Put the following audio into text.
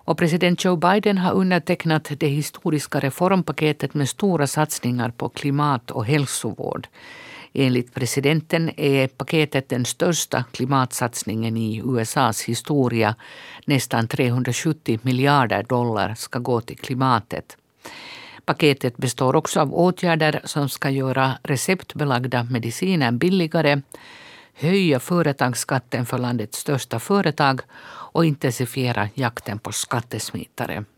Och president Joe Biden har undertecknat det historiska reformpaketet med stora satsningar på klimat- och hälsovård. Enligt presidenten är paketet den största klimatsatsningen i USAs historia. Nästan 370 miljarder dollar ska gå till klimatet. Paketet består också av åtgärder som ska göra receptbelagda mediciner billigare, höja företagsskatten för landets största företag och intensifiera jakten på skattesmitare.